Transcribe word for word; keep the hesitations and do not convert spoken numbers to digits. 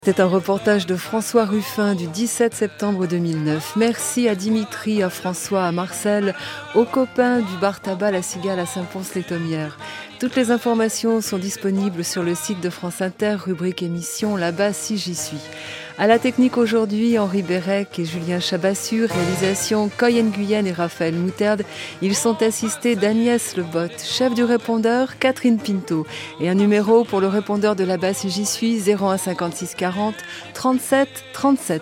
C'est un reportage de François Ruffin du dix-sept septembre deux mille neuf. Merci à Dimitri, à François, à Marcel, aux copains du bar tabac La Cigale à Saint-Pons-les-Thomières. Toutes les informations sont disponibles sur le site de France Inter, rubrique émission Là-bas si j'y suis. À la technique aujourd'hui, Henri Bérec et Julien Chabassure, réalisation Coy Nguyen et Raphaël Mouterde. Ils sont assistés d'Agnès Lebotte, chef du répondeur Catherine Pinto. Et un numéro pour le répondeur de Là-bas si j'y suis, zéro un cinquante-six quarante trente-sept trente-sept.